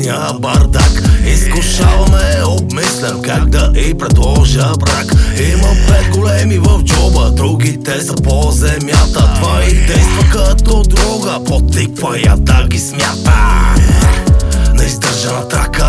вкусния бардак. Изкушаваме, обмислям как да и предложа брак. Има 5 големи в джоба, другите са по земята. Това и действа като друга, потиква я да ги смята. Не издържа на трака,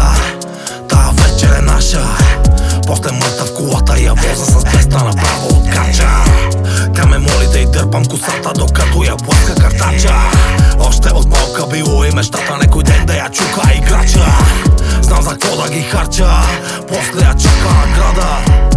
тая вечер е наша. После мърта в колата я воза с 200 направо откача. Тя ме моли да й дърпам косата, докато я пласка картача. Още от малка било и мечтата некой ден да я чука играча. Знам за какво да ги харча, после я чака награда.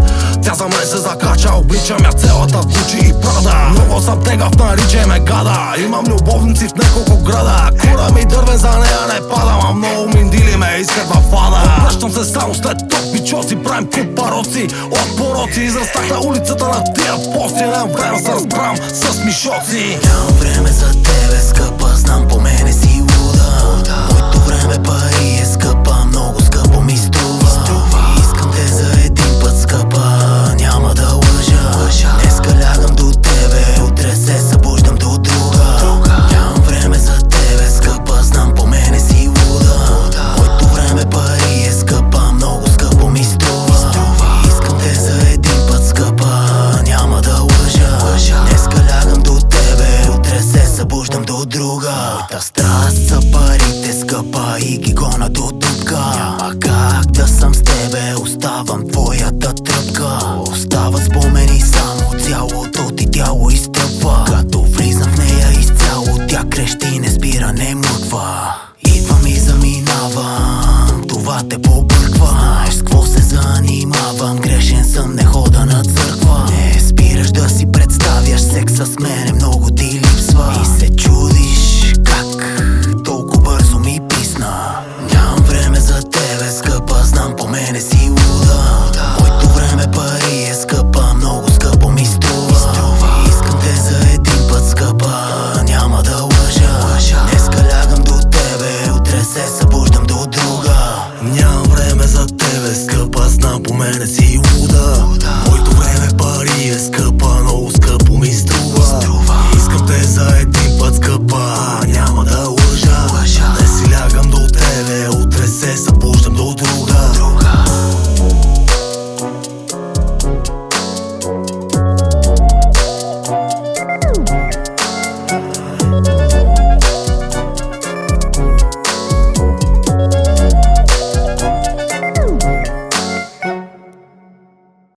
Тя за мен се закача, обличам я цялата в Гучи и Прада. Много съм тегав, наричай ме гада. Имам любовници в неколко града. Кура ми дървен, за нея не пада. Ма много миндили ме искат във фада. Обръщам се само след топ бичоци, правим куп пароци от пороци. Израстах на улицата на тия пости. Нямам време се разбрам с мишоци. Нямам време за тебе, скъпа, знам по мене си луда. Моето време пари е скъпа, много скъпо ми струва. Искам те за един път, скъпа, няма да лъжа. Днеска лягам до тебе, утре се събуждам до друга. Нямам време за тебе, скъпа, знам по мене си луда. Моето време пари е скъпа, много скъпо ми струва. Искам те за един път, скъпа, няма да лъжа. Днеска лягам до тебе, утре се събуждам до друга. Моята страст са парите, скъпа, и ги гона до дупка. Няма как да съм с тебе, оставам твоята тръпка. Остават спомени само, цялото ти тяло изтъпва. Като влизам в нея изцяло, тя крещи, не спира, не млъква. Идвам и заминавам, това те побърква. Знаеш с какво се занимавам, грешен съм, не хода на църква. Не спираш да си представяш секса с мене, много ти липсва. И се чудиш как толкова бързо ми писна. Нямам време за тебе, скъпа, знам по мене си луда. Моето време пари е скъпа, много скъпо ми струва. Искам те за един път, скъпа, няма да лъжа. Днеска лягам до тебе, утре се събуждам до друга. Нямам време за тебе, скъпа, знам по мене си луда. Моето време пари е скъпа, много скъпо ми струва. Искам те за един път, скъпа, няма да лъжа. Не си лягам до тебе, утре се събуждам до друга.